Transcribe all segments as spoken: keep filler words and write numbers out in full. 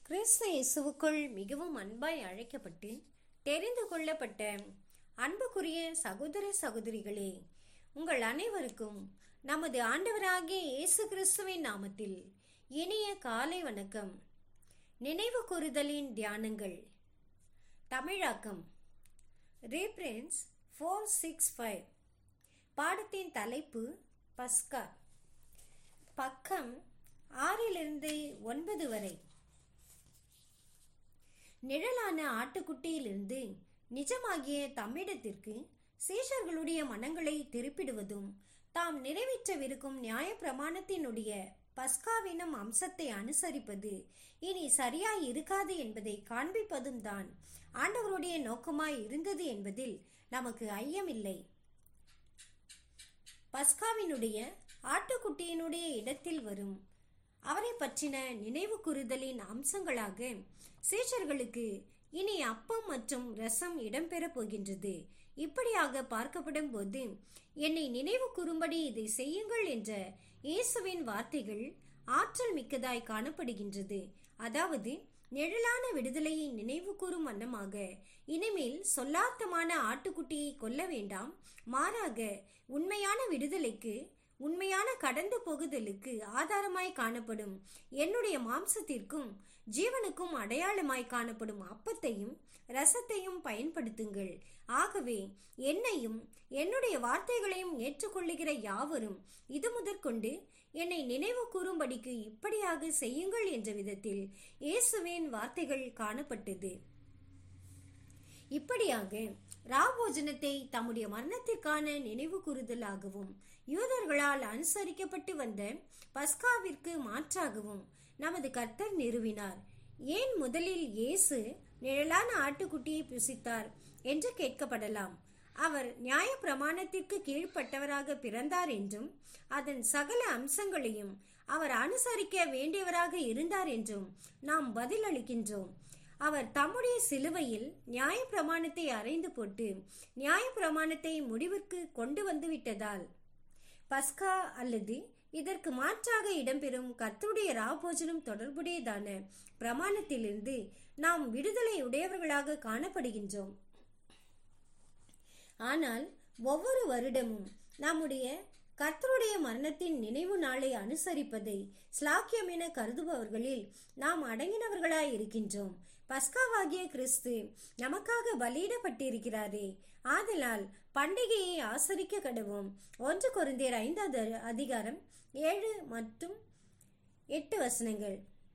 கிறிஸ்து இயேசுவுக்குள் மிகவும் அன்பாய் அழைக்கப்பட்டு தெரிந்து கொள்ளப்பட்ட அன்புக்குரிய சகோதர சகோதரிகளே, உங்கள் அனைவருக்கும் நமது ஆண்டவராகிய இயேசு கிறிஸ்துவின் நாமத்தில் இனிய காலை வணக்கம். நினைவு கூறுதலின் தியானங்கள். தமிழாக்கம் ரீப்ரின்ஸ் ஃபோர் சிக்ஸ் ஃபைவ். பாடத்தின் தலைப்பு பஸ்கா. பக்கம் ஆறிலிருந்து ஒன்பது வரை. நிழலான ஆட்டுக்குட்டியிலிருந்து நிஜமாகிய தம்மிடத்திற்கு சீஷர்களுடைய மனங்களை திருப்பிடுவதும் தாம் நிறைவேற்றவிருக்கும் நியாயப்பிரமாணத்தினுடைய பஸ்காவினும் அம்சத்தை அனுசரிப்பது இனி சரியாய் இருக்காது என்பதை காண்பிப்பதும் தான் ஆண்டவருடைய நோக்கமாய் இருந்தது என்பதில் நமக்கு ஐயமில்லை. பஸ்காவினுடைய ஆட்டுக்குட்டியினுடைய இடத்தில் வரும் அவரை பற்றின நினைவு கூறுதலின் அம்சங்களாக சீஷர்களுக்கு இனி அப்பம் மற்றும் ரசம் இடம்பெறப் போகின்றது. இப்படியாக பார்க்கப்படும் போது என்னை நினைவு கூறும்படி இதை செய்யுங்கள் என்ற இயேசுவின் வார்த்தைகள் ஆற்றல் மிக்கதாய் காணப்படுகின்றது. அதாவது நிழலான விடுதலையை நினைவு கூறும் வண்ணமாக இனிமேல் சொல்லார்த்தமான ஆட்டுக்குட்டியை கொல்ல வேண்டாம், மாறாக உண்மையான விடுதலைக்கு உண்மையான கடந்து போகுதலுக்கு ஆதாரமாய் காணப்படும் என்னுடைய மாம்சத்திற்கும் ஜீவனுக்கும் அடையாளமாய் காணப்படும் அப்பத்தையும் ரசத்தையும் பயன்படுத்துங்கள். ஆகவே என்னையும் என்னுடைய வார்த்தைகளையும் ஏற்றுக்கொள்ளுகிற யாவரும் இது முதற்கொண்டு என்னை நினைவு கூறும்படிக்கு இப்படியாக செய்யுங்கள் என்ற விதத்தில் இயேசுவின் வார்த்தைகள் காணப்பட்டது. இப்படியாக ராபோஜனத்தை தம்முடைய மரணத்திற்கான நினைவு கூறுதலாகவும் யூதர்களால் அனுசரிக்கப்பட்டு வந்த பஸ்காவிற்கு மாற்றாகவும் நமது கர்த்தர் நிறுவினார். ஏன் முதலில் இயேசு நிழலான ஆட்டுக்குட்டியை புசித்தார் என்று கேட்கப்படலாம். அவர் நியாய பிரமாணத்திற்கு கீழ்ப்பட்டவராக பிறந்தார் என்றும் அதன் சகல அம்சங்களையும் அவர் அனுசரிக்க வேண்டியவராக இருந்தார் என்றும் நாம் பதில் அளிக்கின்றோம். அவர் தம்முடைய சிலுவையில் நியாய பிரமாணத்தை அறைந்து போட்டு நியாய பிரமாணத்தை முடிவிற்கு கொண்டு வந்து விட்டதால் பஸ்கா அல்லது இதற்கு மாற்றாக இடம்பெறும் கர்த்தருடைய ராபோஜனம் தொடர்புடையதான பிரமாணத்திலிருந்து நாம் விடுதலை உடையவர்களாக காணப்படுகின்றோம். ஆனால் ஒவ்வொரு வருடமும் நம்முடைய கர்த்தருடைய மரணத்தின் நினைவு நாளை அனுசரிப்பதை ஸ்லாக்கியம் என கருதுபவர்களில் நாம் அடங்கினவர்களாய் இருக்கின்றோம். பஸ்காவாகிய கிறிஸ்து நமக்காக பலியிடப்பட்டிருக்கிறாரே, ஆதலால் பண்டிகையை ஆசரிக்க கடவோம். ஒன்று கொரிந்தியர் ஐந்தாவது அதிகாரம் ஏழு மற்றும் எட்டு வசனங்கள்.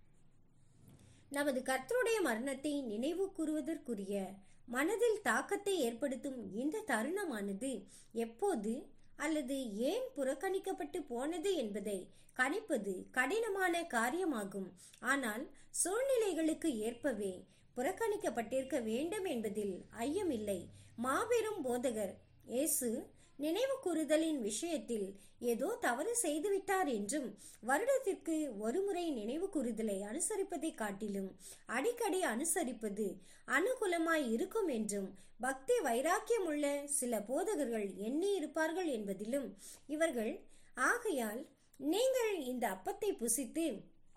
நமது கர்த்தருடைய மரணத்தை நினைவு கூறுவதற்குரிய மனதில் தாக்கத்தை ஏற்படுத்தும் இந்த தருணமானது எப்போது அல்லது ஏன் புறக்கணிக்கப்பட்டு போனது என்பதை கணிப்பது கடினமான காரியமாகும். ஆனால் சூழ்நிலைகளுக்கு ஏற்பவே புறக்கணிக்கப்பட்டிருக்க வேண்டும் என்பதில் ஐயமில்லை. மாபெரும் போதகர் இயேசு நினைவு கூறுதலின் விஷயத்தில் ஏதோ தவறு செய்துவிட்டார் என்றும் வருடத்திற்கு ஒருமுறை நினைவு கூறுதலை அனுசரிப்பதை காட்டிலும் அடிக்கடி அனுசரிப்பது அனுகூலமாய் இருக்கும் என்றும் பக்தி வைராக்கியம் உள்ள சில போதகர்கள் எண்ணி இருப்பார்கள் என்பதிலும் இவர்கள், ஆகையால் நீங்கள் இந்த அப்பத்தை புசித்து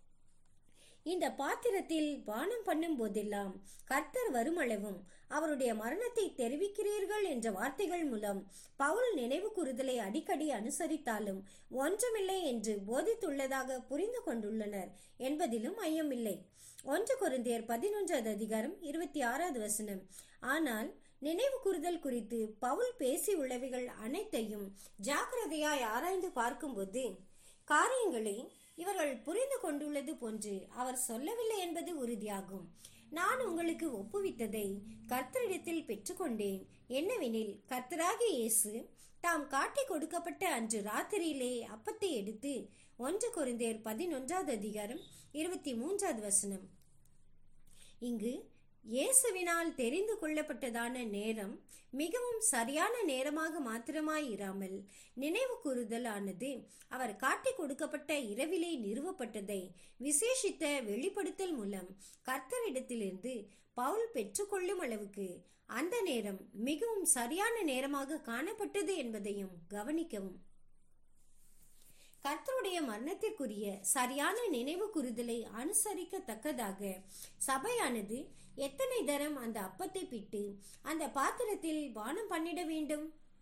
இந்த பாத்திரத்தில் பானம் பண்ணும் போதெல்லாம் கர்த்தர் வருமளவும் அவருடைய மரணத்தை தெரிவிக்கிறீர்கள் என்ற வார்த்தைகள் மூலம் பவுல் நினைவு கூறுதலை அடிக்கடி அனுசரித்தாலும் ஒன்றுமில்லை என்று போதித்துள்ளதாக புரிந்து கொண்டுள்ளனர் என்பதிலும் ஐயமில்லை. ஒன்று கொரிந்தியர் பதினொன்றாவது அதிகாரம் இருபத்தி ஆறாவது வசனம். ஆனால் நினைவு கூறுதல் குறித்து பவுல் பேசி உள்ளவைகள் அனைத்தையும் ஜாக்கிரதையாய் ஆராய்ந்து பார்க்கும்போது காரியங்களை இவர்கள் புரிந்து கொண்டுள்ளது போன்று அவர் சொல்லவில்லை என்பது உறுதியாகும். நான் உங்களுக்கு ஒப்புவித்ததை கர்த்தரிடத்தில் பெற்றுக்கொண்டேன். என்னவெனில், கர்த்தராகிய இயேசு தாம் காட்டி கொடுக்கப்பட்ட அன்று ராத்திரியிலே அப்பத்தை எடுத்து, ஒன்று கொரிந்தியர் பதினொன்றாவது அதிகாரம் இருபத்தி மூன்றாவது வசனம். இங்கு இயேசுவினால் தெரிந்து கொள்ளப்பட்டதான நேரம் மிகவும் சரியான நேரமாக மாத்திரமாய் இராமல் நினைவு கூறுதல் ஆனது அவர் காட்டி கொடுக்கப்பட்ட இரவிலே நிறுவப்பட்டதை விசேஷித்த வெளிப்படுத்தல் மூலம் கர்த்தரிடத்திலிருந்து பவுல் பெற்றுக்கொள்ளும் அளவுக்கு அந்த நேரம் மிகவும் சரியான நேரமாக காணப்பட்டது என்பதையும் கவனிக்கவும். கர்த்தருடைய மரணத்திற்குரிய சரியான நினைவு கூறுதலை அனுசரிக்கத்தக்கதாக சபையானது எத்தனை தரம் அந்த அப்பத்தை பிட்டு அந்த பாத்திரத்தில் பானம் பண்ணிட வேண்டும்?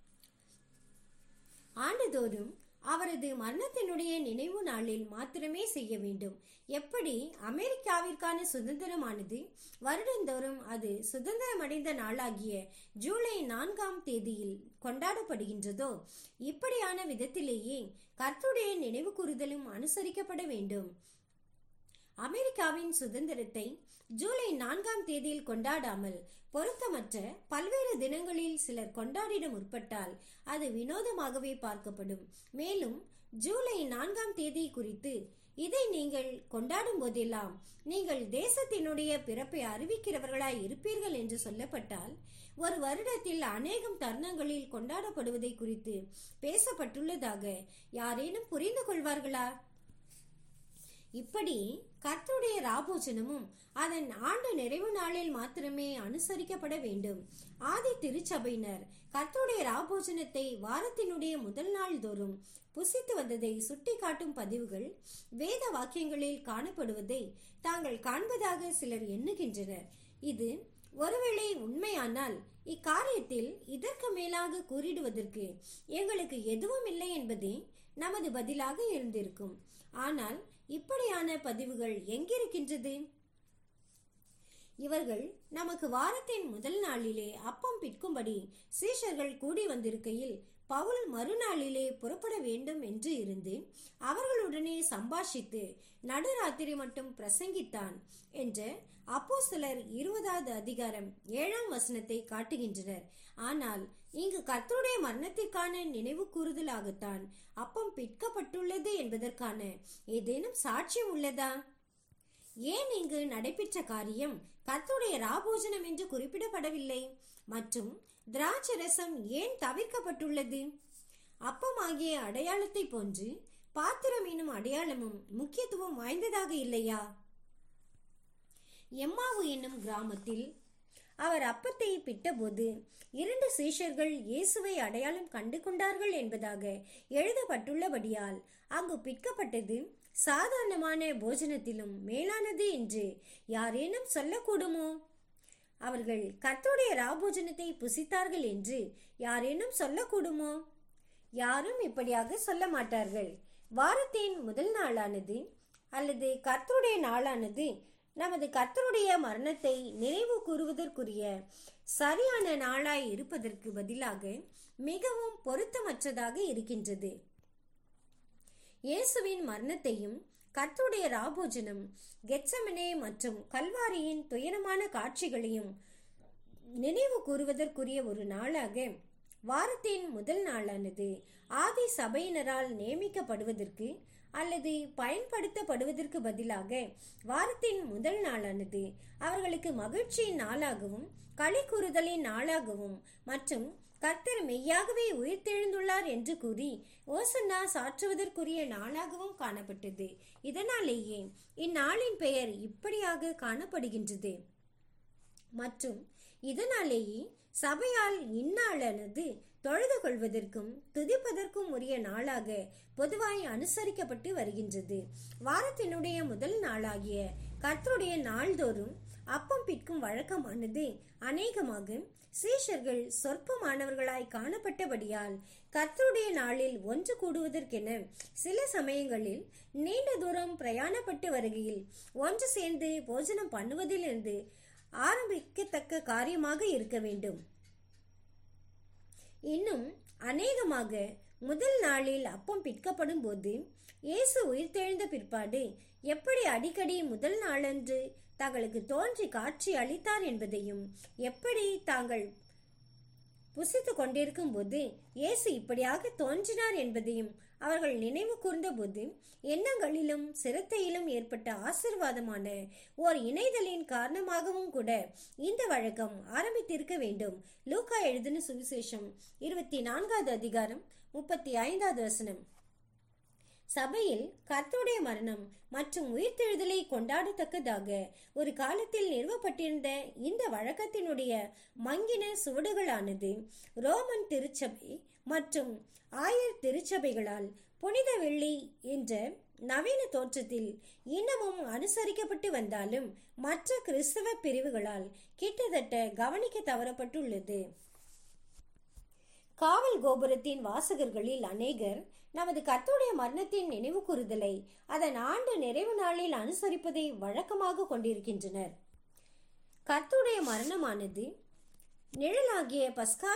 ஆண்டுதோறும் அவரது மரணத்தினுடைய நினைவு நாளில் மாத்திரமே செய்ய வேண்டும். எப்படி அமெரிக்காவிற்கான சுதந்திரமானது வருடந்தோறும் அது சுதந்திரமடைந்த நாளாகிய ஜூலை நான்காம் தேதியில் கொண்டாடப்படுகின்றதோ, இப்படியான விதத்திலேயே கர்த்தருடைய நினைவு கூறுதலும் அனுசரிக்கப்பட வேண்டும். அமெரிக்காவின் சுதந்திரத்தை ஜூலை நான்காம் தேதியில் கொண்டாடாமல் பொருத்தமற்ற பல்வேறு தினங்களில் சிலர் கொண்டாடிட முற்பட்டால் அது வினோதமாகவே பார்க்கப்படும். மேலும் ஜூலை நான்காம் தேதி குறித்து இதை நீங்கள் கொண்டாடும் போதெல்லாம் நீங்கள் தேசத்தினுடைய பிறப்பை அறிவிக்கிறவர்களாய் இருப்பீர்கள் என்று சொல்லப்பட்டால், ஒரு வருடத்தில் அநேகம் தருணங்களில் கொண்டாடப்படுவதை குறித்து பேசப்பட்டுள்ளதாக யாரேனும் புரிந்து கொள்வார்களா? இப்படி கர்த்தருடைய ராபோஜனமும் அதன் ஆண்டு நிறைவு நாளில் மாத்திரமே அனுசரிக்கப்பட வேண்டும். ஆதி திருச்சபையினர் கர்த்தருடைய ராபோஜனத்தை வாரத்தினுடைய முதல் நாள் தோறும் புசித்து வந்ததை சுட்டி காட்டும் பதிவுகள் வேத வாக்கியங்களில் காணப்படுவதை தாங்கள் காண்பதாக சிலர் எண்ணுகின்றனர். இது ஒருவேளை உண்மையானால் இக்காரியத்தில் இதற்கு மேலாக கூறிடுவதற்கு எங்களுக்கு எதுவும் இல்லை என்பதே நமது பதிலாக இருந்திருக்கும். ஆனால் இப்படியான பதிவுகள் எங்கிருக்கின்றது? இவர்கள் நமக்கு வாரத்தின் முதல் நாளிலே அப்பம் பிற்கும்படி சீஷர்கள் கூடி வந்திருக்கையில் பவுல் மறுநாளிலே புறப்பட வேண்டும் என்று இருந்து அவர்களுடனே சம்பாஷித்து நடுராத்திரி மட்டும் பிரசங்கித்தான் என்ற அப்போஸ்தலர் இருபதாவது அதிகாரம் ஏழாம் வசனத்தை காட்டுகின்றனர். ஆனால் இங்கு கர்த்தருடைய மரணத்திற்கான நினைவு கூறுதலாகத்தான் அப்பம் பிற்கப்பட்டுள்ளது என்பதற்கான ஏதேனும் சாட்சியம் உள்ளதா? ஏன் இங்கு நடைபெற்ற காரியம் கர்த்தருடைய ராபோஜனம் என்று குறிப்பிடப்படவில்லை? மற்றும் திராட்சரசம் ஏன் தவிர்க்கப்பட்டுள்ளது? அப்பமாகிய அடையாளத்தை போன்று பாத்திரம் எனும் அடையாளமும் முக்கியத்துவம் வாய்ந்ததாக இல்லையா? எம்மாவு என்னும் கிராமத்தில் அவர் அப்பத்தை பிட்டபோது இரண்டு சீஷர்கள் இயேசுவை அடையாளம் கண்டு கொண்டார்கள் என்பதாக எழுதப்பட்டுள்ளபடியால் அங்கு பிற்கப்பட்டது சாதாரணமான போஜனத்திலும் மேலானது என்று யாரேனும் சொல்லக்கூடுமோ? அவர்கள் கர்த்தருடைய ராபோஜனத்தை புசித்தார்கள் என்று யாரேனும் சொல்லக்கூடுமோ? யாரும் இப்படியாக சொல்ல மாட்டார்கள். வாரத்தின் முதல் நாளானது அல்லது கர்த்தருடைய நாளானது நமது கர்த்தருடைய மரணத்தை நினைவு கூறுவதற்குரிய சரியான நாளாய் இருப்பதற்கு பதிலாக மிகவும் பொருத்தமற்றதாக இருக்கின்றது. இயேசுவின் மரணத்தையும் கர்த்தருடைய ராபோஜனம், கெத்செமனே மற்றும் கல்வாரியின் துயரமான காட்சிகளையும் நினைவு கூறுவதற்குரிய ஒரு நாளாக வாரத்தின் முதல் நாளானது ஆதி சபையினரால் நியமிக்கப்படுவதற்கு அல்லது பயன்படுத்தப்படுவதற்கு பதிலாக வாரத்தின் முதல் நாளானது அவர்களுக்கு மகிழ்ச்சியின் நாளாகவும் களி கூறுதலின் நாளாகவும் மற்றும் கர்த்தர் மெய்யாகவே உயிர்த்தெழுந்துள்ளார் என்று கூறி ஓசன்னா சாற்றுவதற்குரிய நாளாகவும் காணப்பட்டது. இதனாலேயே இந்நாளின் பெயர் இப்படியாக காணப்படுகின்றது. மற்றும் இதனாலேயே சபையால் இந்நாளானது தொழுது கொள்வதற்கும் துதிப்பதற்கும் உரிய நாளாக பொதுவாய் அனுசரிக்கப்பட்டு வருகின்றது. வாரத்தினுடைய முதல் நாளாகிய கர்த்தருடைய நாள்தோறும் அப்பம் பிற்கும் வழக்கமானது அநேகமாக சீஷர்கள் சொற்பமானவர்களாய் காணப்பட்டபடியால் கர்த்தருடைய நாளில் ஒன்று கூடுவதற்கென சில சமயங்களில் நீண்ட தூரம் பிரயாணப்பட்டு வருகையில் ஒன்று சேர்ந்து போஜனம் பண்ணுவதிலிருந்து ஆரம்பிக்கத்தக்க காரியமாக இருக்க வேண்டும். இன்னும் அநேகமாக முதல் நாளில் அப்பம் பிற்கப்படும் போது இயேசு உயிர்த்தெழுந்த பிற்பாடு எப்படி அடிக்கடி முதல் நாளன்று தங்களுக்கு தோன்றி காட்சி அளித்தார் என்பதையும், எப்படி தாங்கள் புசித்து கொண்டிருக்கும் போது இயேசு இப்படியாக தோன்றினார் என்பதையும் அவர்கள் நினைவு கூர்ந்த போது எண்ணங்களிலும் சிரத்தையிலும் ஏற்பட்ட ஆசீர்வாதமான ஓர் இணைதலின் காரணமாகவும் கூட இந்த வழக்கம் ஆரம்பித்திருக்க வேண்டும். லூக்கா எழுதின சுவிசேஷம் இருபத்தி நான்காவது அதிகாரம் முப்பத்தி ஐந்தாவது வசனம். சபையில் கர்த்தருடைய மரணம் மற்றும் உயிர்த்தெழுதலை கொண்டாடத்தக்கதாக ஒரு காலத்தில் நிறுவப்பட்டிருந்த இந்த வழக்கத்தினுடைய மங்கின சுவடுகளானது ரோமன் திருச்சபை மற்றும் ஆயர் திருச்சபைகளால் புனித வெள்ளி என்ற நவீன தோற்றத்தில் இன்னமும் அனுசரிக்கப்பட்டு வந்தாலும் மற்ற கிறிஸ்தவ பிரிவுகளால் கிட்டத்தட்ட கவனிக்க தவறப்பட்டுள்ளது. காவல் கோபுரத்தின் வாசகர்களில் அநேகர் நமது கர்த்தருடைய மரணத்தின் நினைவு கூறுதலை அதன் ஆண்டு நிறைவு நாளில் அனுசரிப்பதை வழக்கமாக கொண்டிருக்கின்றனர். கர்த்தருடைய மரணமானது நிழலாகிய பஸ்கா